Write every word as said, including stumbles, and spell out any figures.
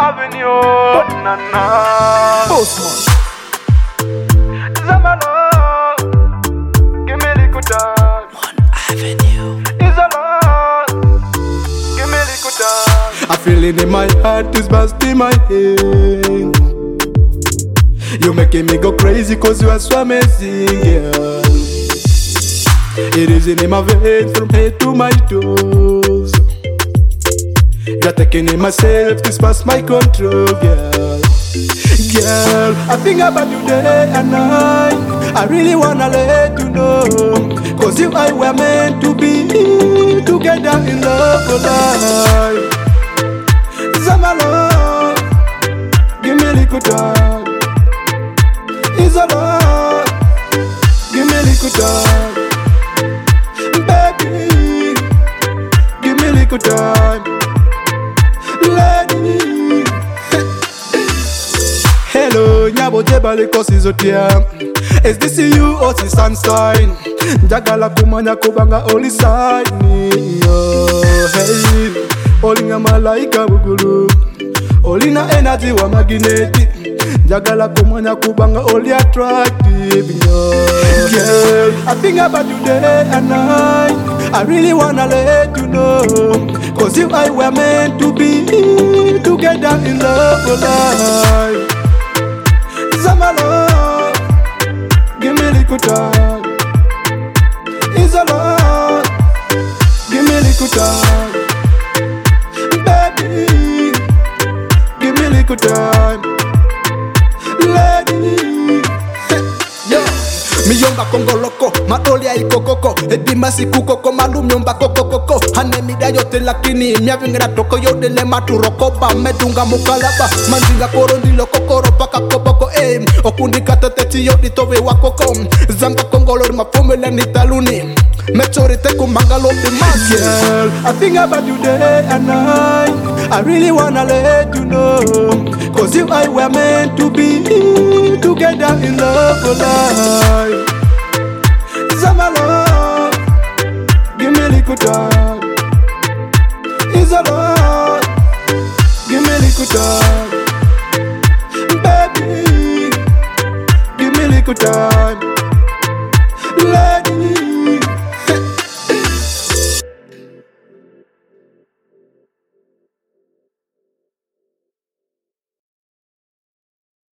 Avenue, Nana. Postman. Zamalo, give me little time. One Avenue. Izalo, give me little time. I feel it in my heart, it's busting my head. You making me go crazy cause you are so amazing, girl. It is in my veins from head to my toes. You're taking in myself, this past my control, girl. Girl, I think about you day and night. I really wanna let you know, cause you and I were meant to be together in love for life. Zamalo, give me a little time. Izalo, give me a little time. Baby, give me a little time. Lady, hello, nyabo jebale kosi zotia. Is this you or the sunshine? Jagala kumanya kubanga oli side ni yo. Hey, olinga malaika bugulu. Olina energy wa magneti. Jagala kumanya kubanga oli attractive yo. Girl, I think about you day and night. I really wanna let you know, cause you and I were meant to be together in love for life. Zamalo, give me a little time. Izalo, give me a little time. Baby, give me a little time. Lady, yo, mi yomba kongo loko, matoli ai kokoko, edima sikukoko malum yomba kokoko. Hane mida yote lakini miavingira toko yote le maturoko ba medunga mukalaba, manzinga korondi loko koro paka kopoko eh. Okundi katateti yote tove wakoko, zamba kongo lor mafumele ni taluni. Maturity kumangalo the mass. Girl, I think about you day and night. I really wanna let you know, cause you and I were meant to be together in love for life. Zamalo, give me a little time. Izalo, give me a little time. Baby, give me a little time. Lady,